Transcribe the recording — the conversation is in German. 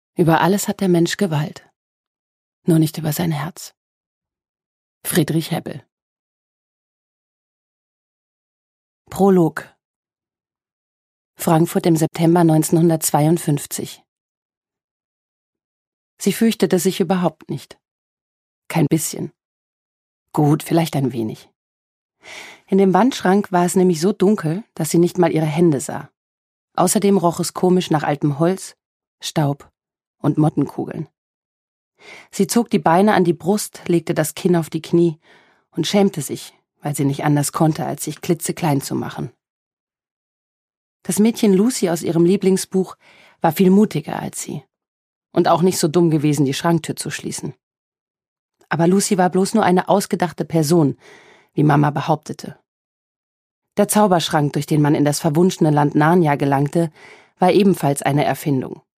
Über alles hat der Mensch Gewalt. Nur nicht über sein Herz. Friedrich Hebbel. Prolog. Frankfurt im September 1952. Sie fürchtete sich überhaupt nicht. Kein bisschen. Gut, vielleicht ein wenig. In dem Wandschrank war es nämlich so dunkel, dass sie nicht mal ihre Hände sah. Außerdem roch es komisch nach altem Holz, Staub und Mottenkugeln. Sie zog die Beine an die Brust, legte das Kinn auf die Knie und schämte sich, weil sie nicht anders konnte, als sich klitzeklein zu machen. Das Mädchen Lucy aus ihrem Lieblingsbuch war viel mutiger als sie und auch nicht so dumm gewesen, die Schranktür zu schließen. Aber Lucy war bloß nur eine ausgedachte Person, wie Mama behauptete. Der Zauberschrank, durch den man in das verwunschene Land Narnia gelangte, war ebenfalls eine Erfindung.